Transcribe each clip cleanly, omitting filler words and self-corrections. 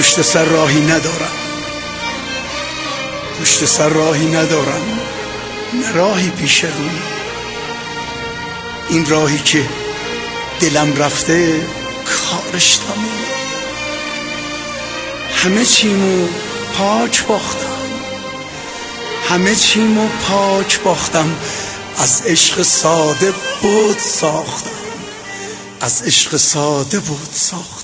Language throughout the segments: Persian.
پشت سر راهی ندارم، پشت سر راهی ندارم، نه راهی پیش روی. این راهی که دلم رفته کارش تموم. همه چیمو پاک باختم، همه چیمو پاک باختم، از عشق ساده بود ساختم، از عشق ساده بود ساختم.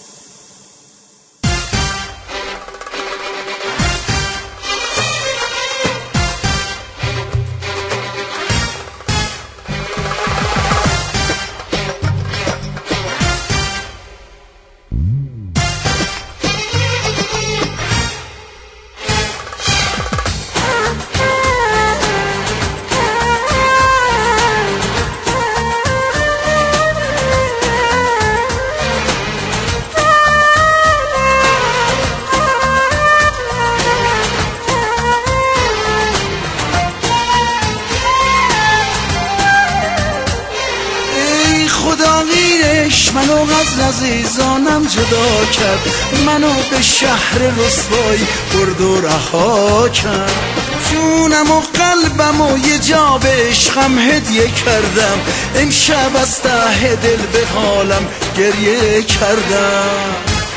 خداییش منو از عزیزانم جدا کرد، منو به شهر رسوایی برد و رها کرد. جونم و قلبم و یه جا به عشقم هدیه کردم، امشب از ته دل به حالم گریه کردم.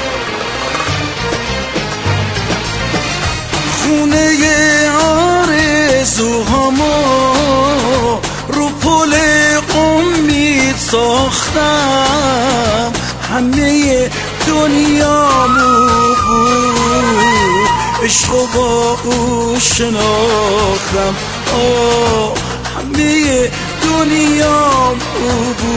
خونه آرزوهامو رو پل امید ساختم، همه دنیامو بود عشق و با او شناختم. همه دنیامو بود